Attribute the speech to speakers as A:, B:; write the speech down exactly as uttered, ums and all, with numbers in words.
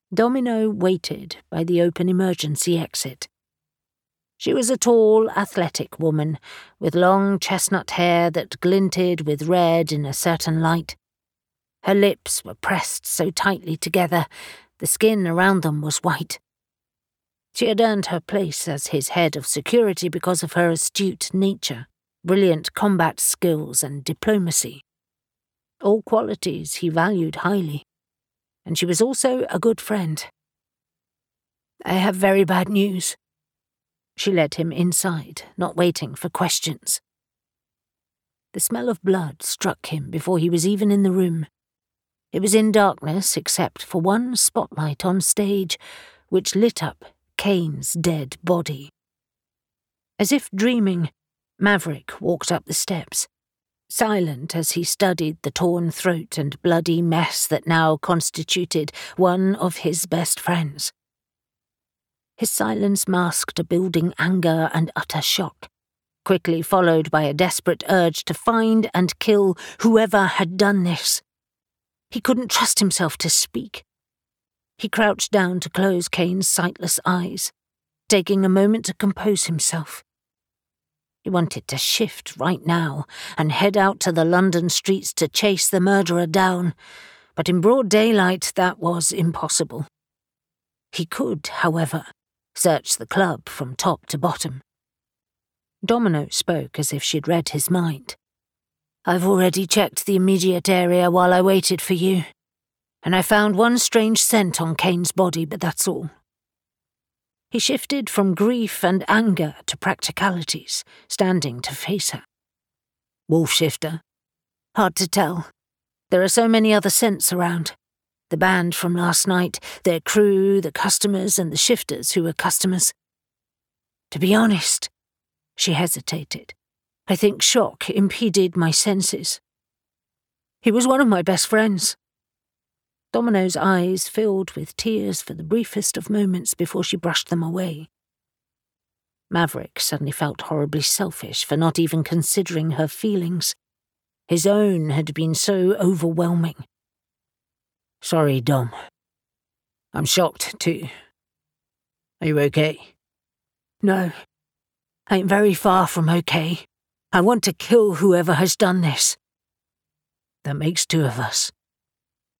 A: Domino waited by the open emergency exit. She was a tall, athletic woman, with long chestnut hair that glinted with red in a certain light. Her lips were pressed so tightly together, the skin around them was white. She had earned her place as his head of security because of her astute nature, brilliant combat skills, and diplomacy. All qualities he valued highly, and she was also a good friend. "I have very bad news." She led him inside, not waiting for questions. The smell of blood struck him before he was even in the room. It was in darkness except for one spotlight on stage, which lit up Kane's dead body. As if dreaming, Maverick walked up the steps, silent as he studied the torn throat and bloody mess that now constituted one of his best friends. His silence masked a building anger and utter shock, quickly followed by a desperate urge to find and kill whoever had done this. He couldn't trust himself to speak. He crouched down to close Kane's sightless eyes, taking a moment to compose himself. He wanted to shift right now and head out to the London streets to chase the murderer down, but in broad daylight that was impossible. He could, however, search the club from top to bottom. Domino spoke as if she'd read his mind. "I've already checked the immediate area while I waited for you, and I found one strange scent on Kane's body, but that's all." He shifted from grief and anger to practicalities, standing to face her. "Wolf shifter?" "Hard to tell. There are so many other scents around. The band from last night, their crew, the customers, and the shifters who were customers. To be honest," she hesitated, "I think shock impeded my senses. He was one of my best friends." Domino's eyes filled with tears for the briefest of moments before she brushed them away. Maverick suddenly felt horribly selfish for not even considering her feelings. His own had been so overwhelming. "Sorry, Dom. I'm shocked, too. Are you okay?" "No. I ain't very far from okay. I want to kill whoever has done this." "That makes two of us."